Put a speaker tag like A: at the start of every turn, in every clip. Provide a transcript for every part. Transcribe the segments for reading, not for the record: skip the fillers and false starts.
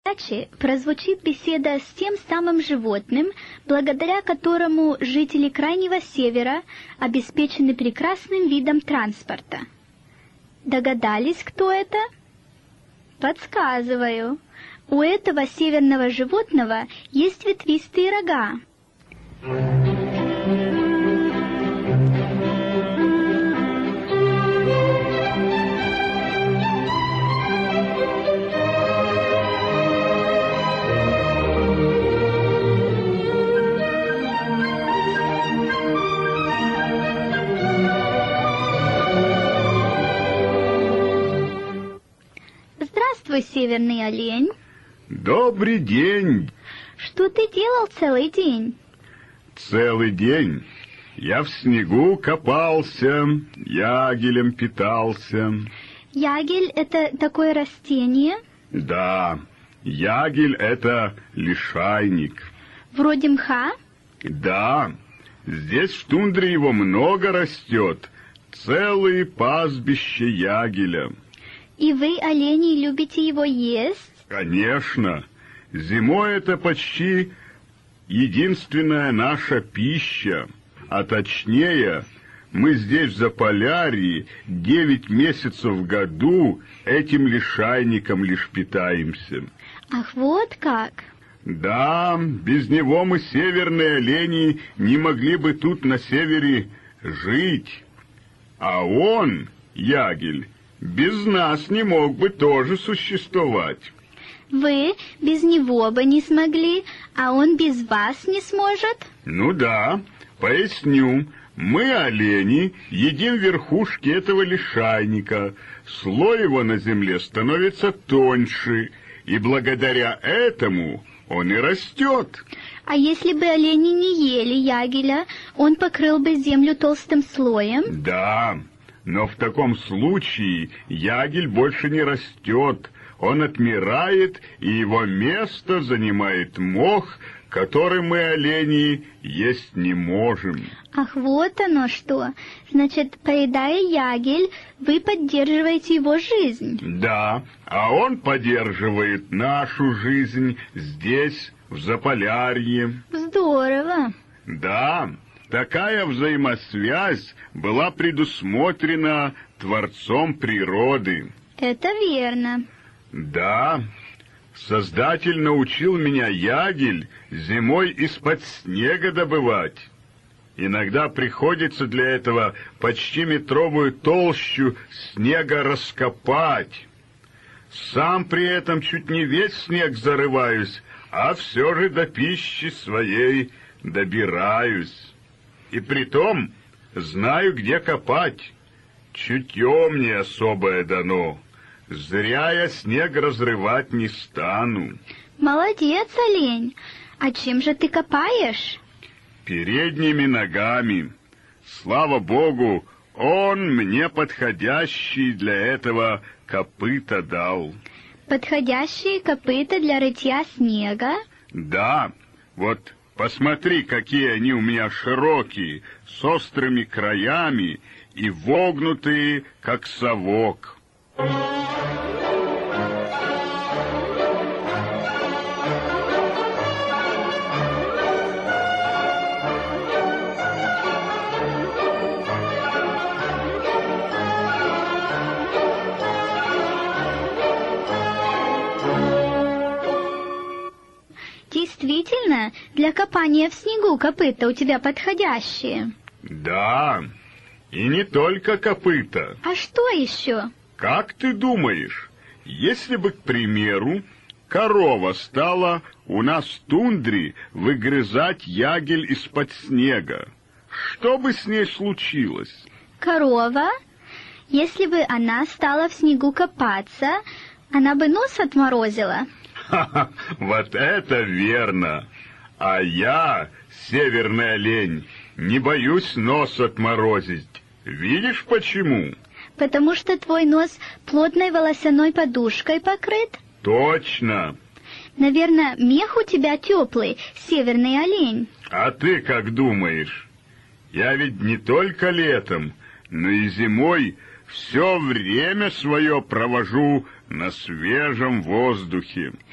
A: прозвучит беседа с тем самым животным, благодаря которому жители Крайнего Севера обеспечены прекрасным видом транспорта. Догадались, кто это? Подсказываю. У этого северного животного есть ветвистые рога. Здравствуй, северный олень.
B: Добрый день.
A: Что ты делал целый день?
B: Целый день я в снегу копался, ягелем питался.
A: Ягель — это такое растение?
B: Да, ягель — это лишайник.
A: Вроде мха?
B: Да, здесь в тундре его много растет, целые пастбища ягеля.
A: И вы, олени, любите его есть?
B: Конечно, зимой это почти единственная наша пища, а точнее, мы здесь в Заполярье 9 месяцев в году этим лишайником лишь питаемся.
A: Ах, вот как!
B: Да, без него мы, северные олени, не могли бы тут на севере жить. А он, ягель, без нас не мог бы тоже существовать.
A: Вы без него бы не смогли, а он без вас не сможет?
B: Ну да, поясню. Мы, олени, едим верхушки этого лишайника. Слой его на земле становится тоньше, и благодаря этому он и растет.
A: А если бы олени не ели ягеля, он покрыл бы землю толстым слоем?
B: Да, но в таком случае ягель больше не растет. Он отмирает, и его место занимает мох, который мы, олени, есть не можем.
A: Ах, вот оно что! Значит, поедая ягель, вы поддерживаете его жизнь.
B: Да, а он поддерживает нашу жизнь здесь, в Заполярье.
A: Здорово!
B: Да, такая взаимосвязь была предусмотрена Творцом природы.
A: Это верно.
B: Да, Создатель научил меня ягель зимой из-под снега добывать. Иногда приходится для этого почти метровую толщу снега раскопать. Сам при этом чуть не весь снег зарываюсь, а все же до пищи своей добираюсь. И притом знаю, где копать. Чутье мне особое дано. Зря я снег разрывать не стану.
A: Молодец, олень. А чем же ты копаешь?
B: Передними ногами. Слава Богу, он мне подходящий для этого копыта дал.
A: Подходящие копыта для рытья снега?
B: Да, вот посмотри, какие они у меня широкие, с острыми краями и вогнутые, как совок.
A: Действительно, для копания в снегу копыта у тебя подходящие.
B: Да, и не только копыта.
A: А что еще?
B: Как ты думаешь, если бы, к примеру, корова стала у нас в тундре выгрызать ягель из-под снега, что бы с ней случилось?
A: Корова? Если бы она стала в снегу копаться, она бы нос отморозила.
B: Ха-ха, вот это верно! А я, северный олень, не боюсь нос отморозить. Видишь, почему?
A: Потому что твой нос плотной волосяной подушкой покрыт?
B: Точно.
A: Наверное, мех у тебя теплый, северный олень.
B: А ты как думаешь? Я ведь не только летом, но и зимой все время свое провожу на свежем воздухе.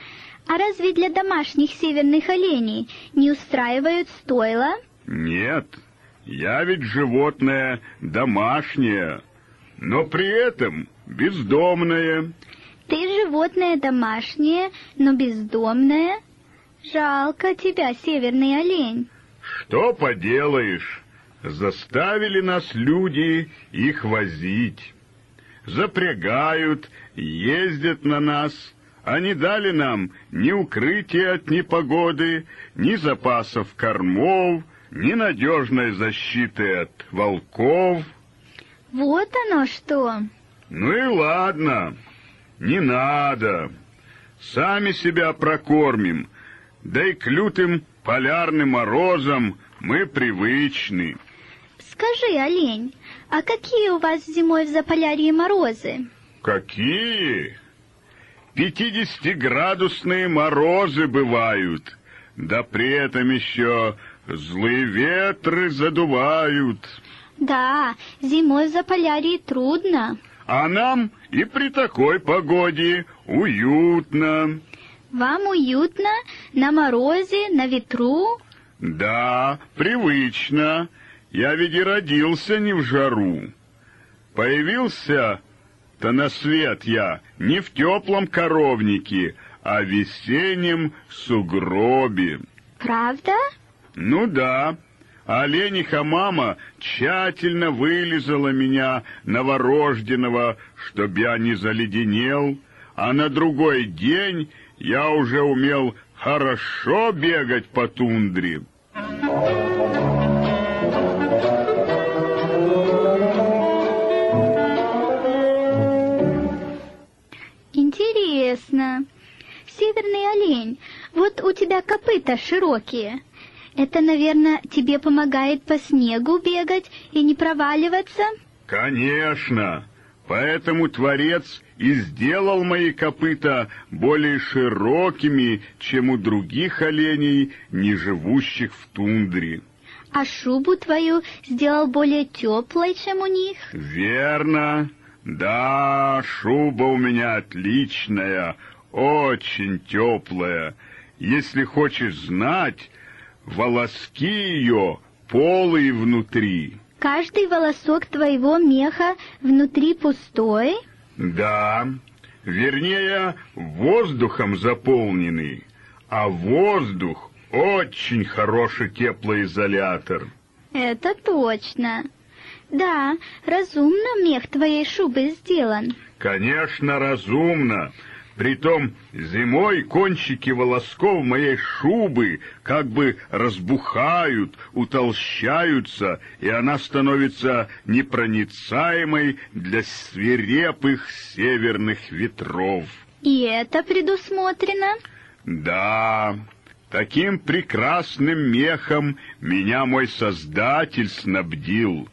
A: А разве для домашних северных оленей не устраивают стойла?
B: Нет, я ведь животное домашнее, но при этом бездомное.
A: Ты животное домашнее, но бездомное? Жалко тебя, северный олень.
B: Что поделаешь, заставили нас люди их возить. Запрягают, ездят на нас, а не дали нам ни укрытия от непогоды, ни запасов кормов, ни надежной защиты от волков.
A: Вот оно что.
B: Ну и ладно, не надо. Сами себя прокормим, да и к лютым полярным морозам мы привычны.
A: Скажи, олень, а какие у вас зимой в Заполярье морозы?
B: Какие? 50-градусные морозы бывают, да при этом еще злые ветры задувают.
A: Да, зимой в Заполярье трудно.
B: А нам и при такой погоде уютно.
A: Вам уютно на морозе, на ветру?
B: Да, привычно. Я ведь и родился не в жару. Появился-то на свет я не в теплом коровнике, а в весеннем сугробе.
A: Правда?
B: Ну да. Олениха мама тщательно вылизала меня новорожденного, чтоб я не заледенел, а на другой день я уже умел хорошо бегать по тундре.
A: Интересно. Северный олень, вот у тебя копыта широкие. Это, наверное, тебе помогает по снегу бегать и не проваливаться?
B: Конечно. Поэтому Творец и сделал мои копыта более широкими, чем у других оленей, не живущих в тундре.
A: А шубу твою сделал более теплой, чем у них?
B: Верно. Да, шуба у меня отличная, очень теплая. Если хочешь знать, волоски ее полые внутри.
A: Каждый волосок твоего меха внутри пустой?
B: Да, вернее, воздухом заполненный, а воздух очень хороший теплоизолятор.
A: Это точно. Да, разумно мех твоей шубы сделан.
B: Конечно, разумно. Притом зимой кончики волосков моей шубы как бы разбухают, утолщаются, и она становится непроницаемой для свирепых северных ветров.
A: И это предусмотрено?
B: Да, таким прекрасным мехом меня мой Создатель снабдил.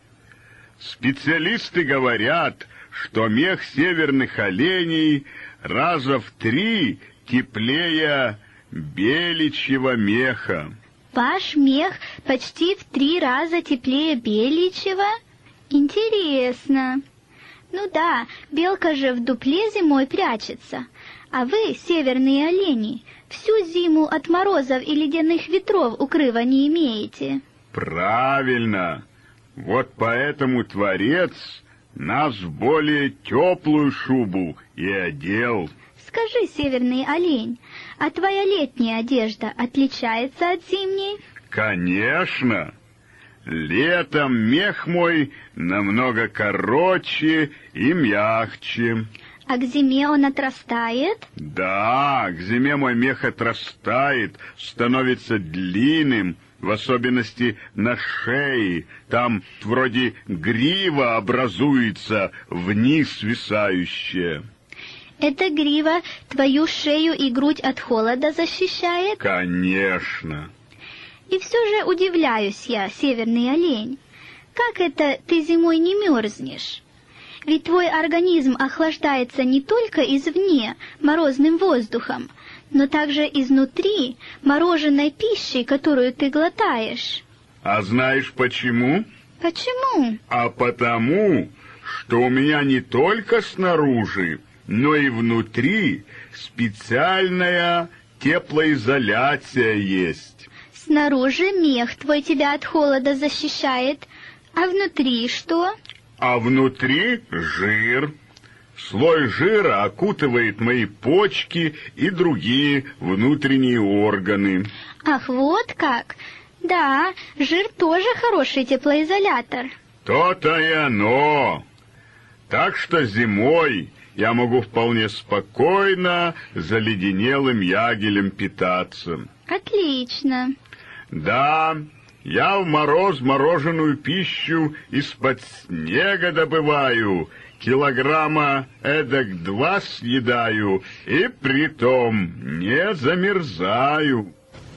B: Специалисты говорят, что мех северных оленей раза в 3 теплее беличьего меха.
A: Ваш мех почти в 3 раза теплее беличьего? Интересно. Ну да, белка же в дупле зимой прячется. А вы, северные олени, всю зиму от морозов и ледяных ветров укрыва не имеете.
B: Правильно. Вот поэтому Творец нас в более теплую шубу и одел.
A: Скажи, северный олень, а твоя летняя одежда отличается от зимней?
B: Конечно. Летом мех мой намного короче и мягче.
A: А к зиме он отрастает?
B: Да, к зиме мой мех отрастает, становится длинным, в особенности на шее. Там вроде грива образуется, вниз свисающая.
A: Эта грива твою шею и грудь от холода защищает?
B: Конечно.
A: И все же удивляюсь я, северный олень. Как это ты зимой не мерзнешь? Ведь твой организм охлаждается не только извне, морозным воздухом, но также изнутри, мороженой пищей, которую ты глотаешь.
B: А знаешь почему?
A: Почему?
B: А потому, что у меня не только снаружи, но и внутри специальная теплоизоляция есть.
A: Снаружи мех твой тебя от холода защищает, а внутри что?
B: А внутри жир. Слой жира окутывает мои почки и другие внутренние органы.
A: Ах, вот как! Да, жир тоже хороший теплоизолятор.
B: То-то и оно. Так что зимой я могу вполне спокойно заледенелым ягелем питаться.
A: Отлично.
B: Да, я в мороз мороженую пищу из-под снега добываю, килограмма эдак 2 съедаю, и притом не замерзаю.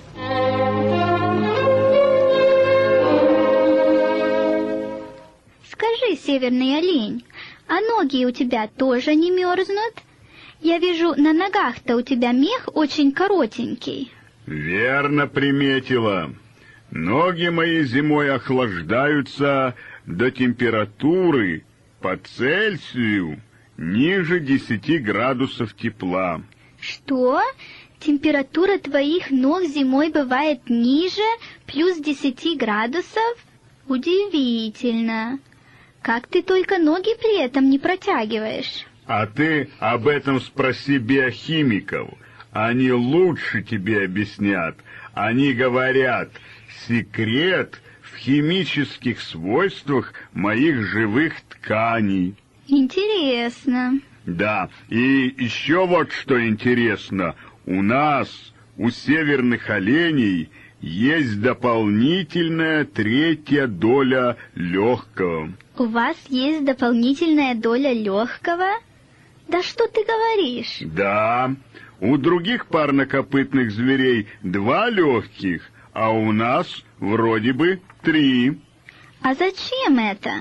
A: Скажи, северный олень, а ноги у тебя тоже не мерзнут? Я вижу, на ногах-то у тебя мех очень коротенький.
B: Верно приметила. Ноги мои зимой охлаждаются до температуры по Цельсию ниже 10 градусов тепла.
A: Что? Температура твоих ног зимой бывает ниже плюс 10 градусов? Удивительно. Как ты только ноги при этом не протягиваешь?
B: А ты об этом спроси биохимиков. Они лучше тебе объяснят. Они говорят, секрет в химических свойствах моих живых тканей.
A: Интересно.
B: Да, и еще вот что интересно. У нас, у северных оленей, есть дополнительная 3 доля легкого.
A: У вас есть дополнительная доля легкого? Да что ты говоришь?
B: Да, у других парнокопытных зверей 2 легких, а у нас вроде бы 3.
A: А зачем это?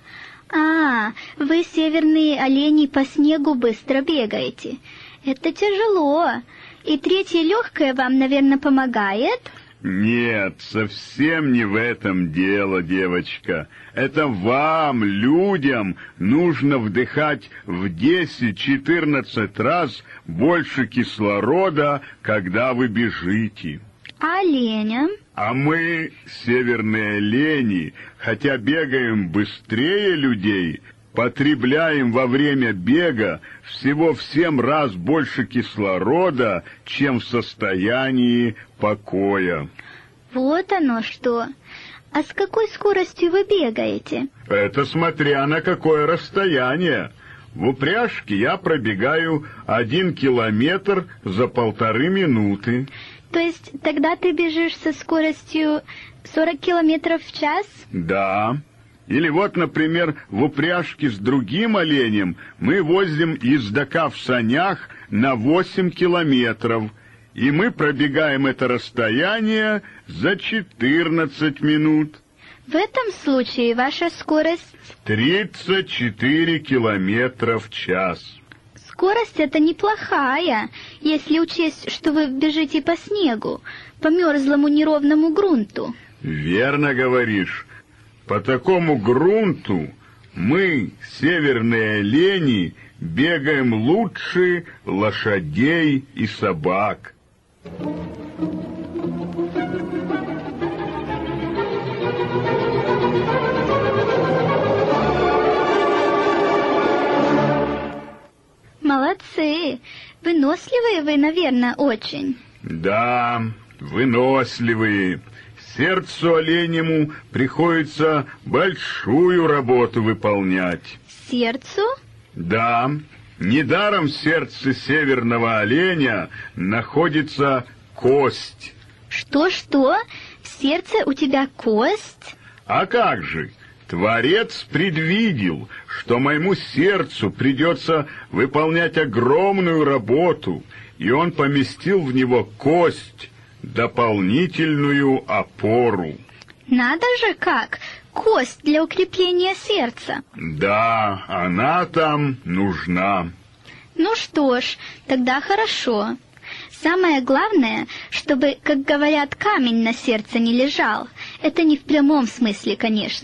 A: Вы, северные олени, по снегу быстро бегаете. Это тяжело. И 3 легкое вам, наверное, помогает?
B: Нет, совсем не в этом дело, девочка. Это вам, людям, нужно вдыхать в 10-14 раз больше кислорода, когда вы бежите.
A: А оленям?
B: А мы, северные олени, хотя бегаем быстрее людей, потребляем во время бега всего в 7 раз больше кислорода, чем в состоянии покоя.
A: Вот оно что. А с какой скоростью вы бегаете?
B: Это смотря на какое расстояние. В упряжке я пробегаю 1 километр за 1,5 минуты.
A: То есть тогда ты бежишь со скоростью 40 километров в час?
B: Да. Или вот, например, в упряжке с другим оленем мы возим ездака в санях на 8 километров, и мы пробегаем это расстояние за 14 минут.
A: В этом случае ваша скорость...
B: 34 километра в час.
A: Скорость это неплохая, если учесть, что вы бежите по снегу, по мерзлому неровному грунту.
B: Верно говоришь. По такому грунту мы, северные олени, бегаем лучше лошадей и собак.
A: Молодцы! Выносливые вы, наверное, очень.
B: Да, выносливые. Сердцу оленему приходится большую работу выполнять.
A: Сердцу?
B: Да, недаром в сердце северного оленя находится кость.
A: Что? В сердце у тебя кость?
B: А как же? Творец предвидел, что моему сердцу придется выполнять огромную работу, и он поместил в него кость, дополнительную опору.
A: Надо же как! Кость для укрепления сердца.
B: Да, она там нужна.
A: Ну что ж, тогда хорошо. Самое главное, чтобы, как говорят, камень на сердце не лежал. Это не в прямом смысле, конечно.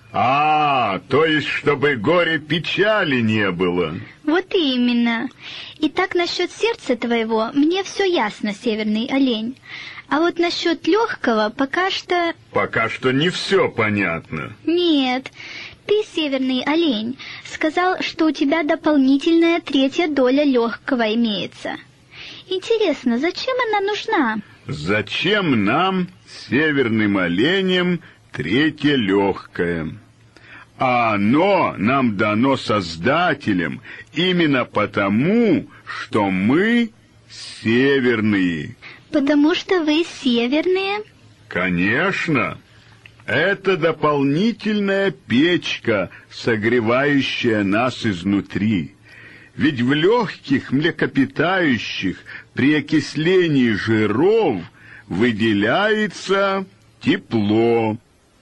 B: То есть, чтобы горе-печали не было.
A: Вот именно. И так насчет сердца твоего мне все ясно, северный олень. А вот насчет легкого пока что...
B: Пока что не все понятно.
A: Нет, ты, северный олень, сказал, что у тебя дополнительная 3 доля легкого имеется. Интересно, зачем она нужна?
B: Зачем нам, северным оленям, 3 легкое? А оно нам дано Создателем именно потому, что мы северные.
A: Потому что вы северные?
B: Конечно. Это дополнительная печка, согревающая нас изнутри. Ведь в легких млекопитающих при окислении жиров выделяется тепло.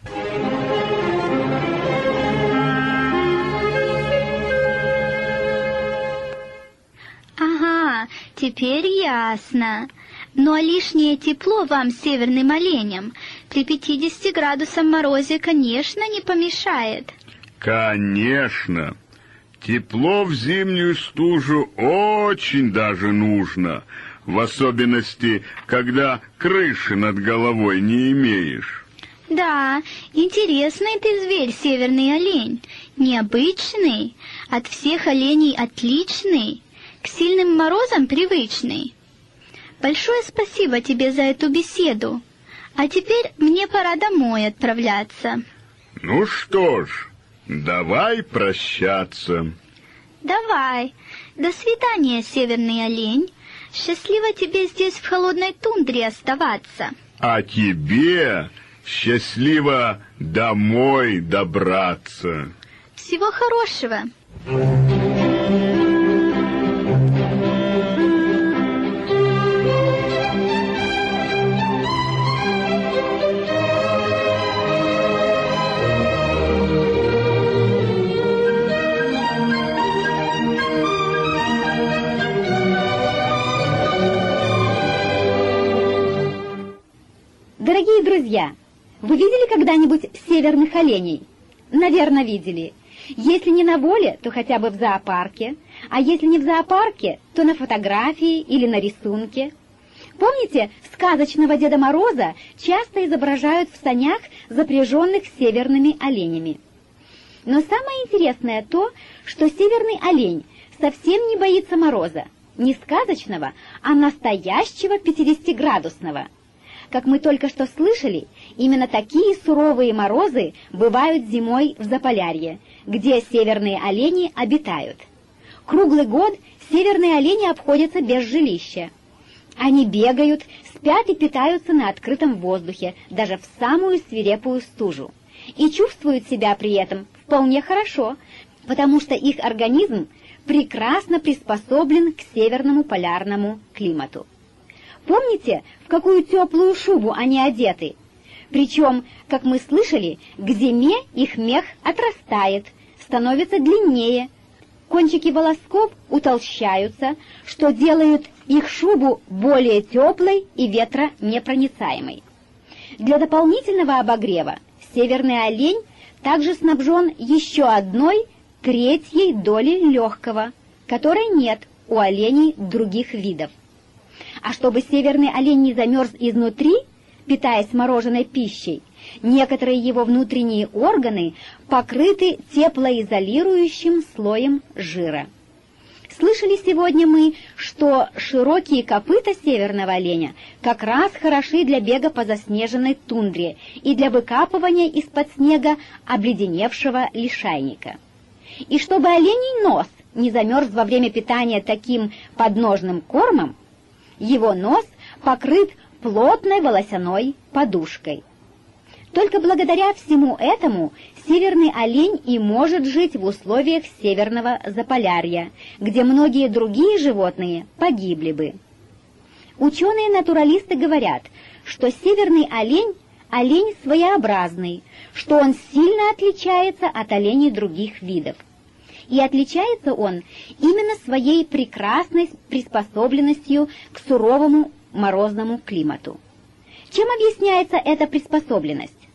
A: Ага, теперь ясно. Ну а лишнее тепло вам, северным оленям, при 50 градусах морозе, конечно, не помешает.
B: Конечно. Тепло в зимнюю стужу очень даже нужно, в особенности, когда крыши над головой не имеешь.
A: Да, интересный ты зверь, северный олень, необычный, от всех оленей отличный, к сильным морозам привычный. Большое спасибо тебе за эту беседу. А теперь мне пора домой отправляться.
B: Ну что ж, давай прощаться.
A: Давай. До свидания, северный олень. Счастливо тебе здесь в холодной тундре оставаться.
B: А тебе счастливо домой добраться.
A: Всего хорошего.
C: Дорогие друзья, вы видели когда-нибудь северных оленей? Наверное, видели. Если не на воле, то хотя бы в зоопарке, а если не в зоопарке, то на фотографии или на рисунке. Помните, сказочного Деда Мороза часто изображают в санях, запряженных северными оленями. Но самое интересное то, что северный олень совсем не боится мороза, не сказочного, а настоящего 50-градусного. Как мы только что слышали, именно такие суровые морозы бывают зимой в Заполярье, где северные олени обитают. Круглый год северные олени обходятся без жилища. Они бегают, спят и питаются на открытом воздухе, даже в самую свирепую стужу. И чувствуют себя при этом вполне хорошо, потому что их организм прекрасно приспособлен к северному полярному климату. Помните, в какую теплую шубу они одеты? Причем, как мы слышали, к зиме их мех отрастает, становится длиннее. Кончики волосков утолщаются, что делает их шубу более теплой и ветронепроницаемой. Для дополнительного обогрева северный олень также снабжен еще 1/3 доли легкого, которой нет у оленей других видов. А чтобы северный олень не замерз изнутри, питаясь мороженой пищей, некоторые его внутренние органы покрыты теплоизолирующим слоем жира. Слышали сегодня мы, что широкие копыта северного оленя как раз хороши для бега по заснеженной тундре и для выкапывания из-под снега обледеневшего лишайника. И чтобы оленей нос не замерз во время питания таким подножным кормом, его нос покрыт плотной волосяной подушкой. Только благодаря всему этому северный олень и может жить в условиях северного Заполярья, где многие другие животные погибли бы. Ученые-натуралисты говорят, что северный олень – олень своеобразный, что он сильно отличается от оленей других видов. И отличается он именно своей прекрасной приспособленностью к суровому морозному климату. Чем объясняется эта приспособленность?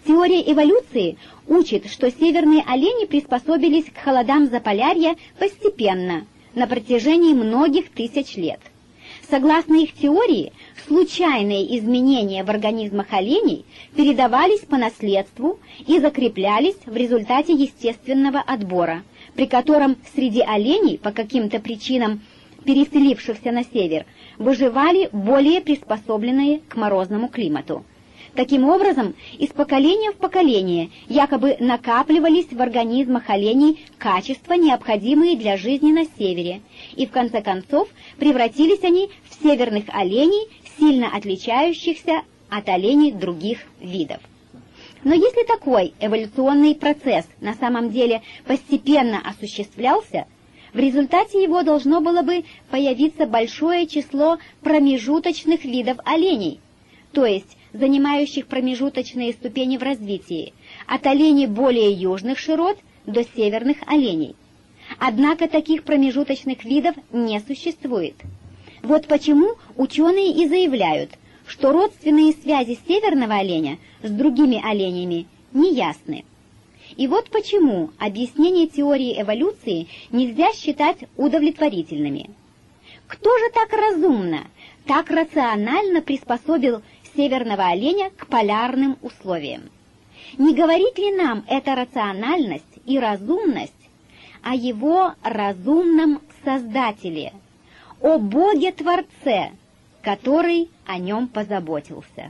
C: Теория эволюции учит, что северные олени приспособились к холодам Заполярья постепенно, на протяжении многих тысяч лет. Согласно их теории, случайные изменения в организмах оленей передавались по наследству и закреплялись в результате естественного отбора, при котором среди оленей, по каким-то причинам переселившихся на север, выживали более приспособленные к морозному климату. Таким образом, из поколения в поколение якобы накапливались в организмах оленей качества, необходимые для жизни на севере, и в конце концов превратились они в северных оленей, сильно отличающихся от оленей других видов. Но если такой эволюционный процесс на самом деле постепенно осуществлялся, в результате его должно было бы появиться большое число промежуточных видов оленей, то есть занимающих промежуточные ступени в развитии, от оленей более южных широт до северных оленей. Однако таких промежуточных видов не существует. Вот почему ученые и заявляют, что родственные связи северного оленя с другими оленями неясны. И вот почему объяснение теории эволюции нельзя считать удовлетворительными. Кто же так разумно, так рационально приспособил северного оленя к полярным условиям? Не говорит ли нам эта рациональность и разумность о его разумном Создателе, о Боге-Творце, который о нем позаботился?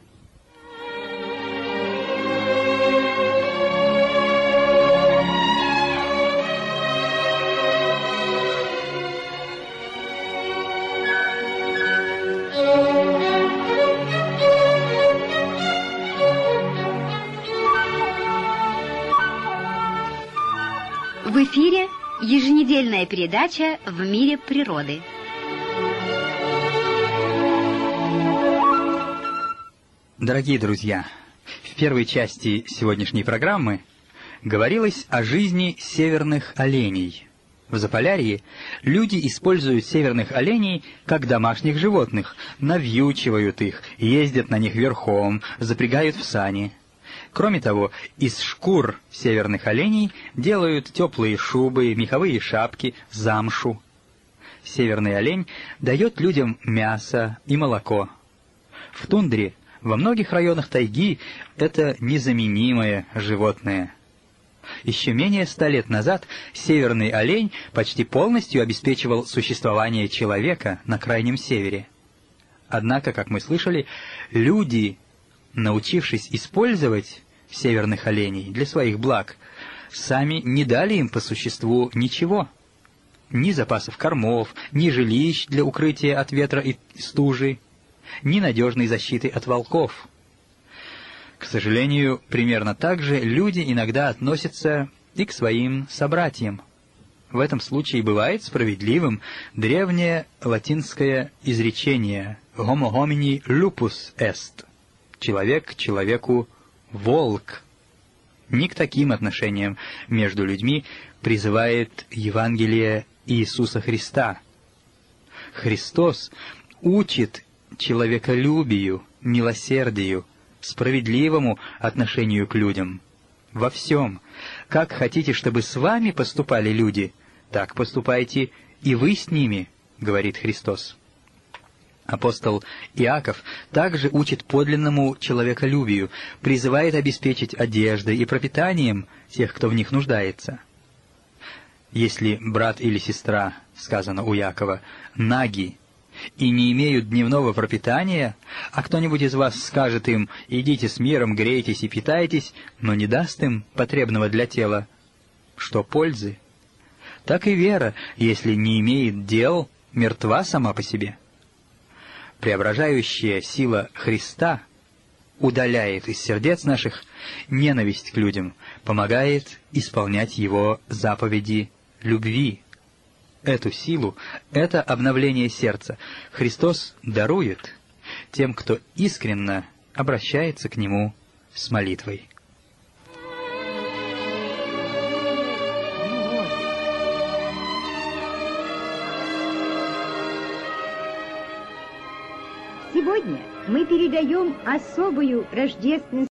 D: В эфире еженедельная передача «В мире природы».
E: Дорогие друзья, в первой части сегодняшней программы говорилось о жизни северных оленей. В Заполярье люди используют северных оленей как домашних животных, навьючивают их, ездят на них верхом, запрягают в сани. Кроме того, из шкур северных оленей делают теплые шубы, меховые шапки, замшу. Северный олень дает людям мясо и молоко. В тундре, во многих районах тайги, это незаменимое животное. Еще менее 100 лет назад северный олень почти полностью обеспечивал существование человека на крайнем севере. Однако, как мы слышали, люди, научившись использовать северных оленей для своих благ, сами не дали им по существу ничего. Ни запасов кормов, ни жилищ для укрытия от ветра и стужи, ни надежной защиты от волков. К сожалению, примерно так же люди иногда относятся и к своим собратьям. В этом случае бывает справедливым древнее латинское изречение «homo homini lupus est» — «человек человеку волк». Не к таким отношениям между людьми призывает Евангелие Иисуса Христа. Христос учит человеколюбию, милосердию, справедливому отношению к людям. Во всем, как хотите, чтобы с вами поступали люди, так поступайте и вы с ними, говорит Христос. Апостол Иаков также учит подлинному человеколюбию, призывает обеспечить одеждой и пропитанием тех, кто в них нуждается. Если брат или сестра, сказано у Иакова, наги и не имеют дневного пропитания, а кто-нибудь из вас скажет им: «Идите с миром, грейтесь и питайтесь», но не даст им потребного для тела, что пользы? Так и вера, если не имеет дел, мертва сама по себе. Преображающая сила Христа удаляет из сердец наших ненависть к людям, помогает исполнять Его заповеди любви. Эту силу, это обновление сердца Христос дарует тем, кто искренно обращается к Нему с молитвой.
F: Сегодня мы передаем особую рождественскую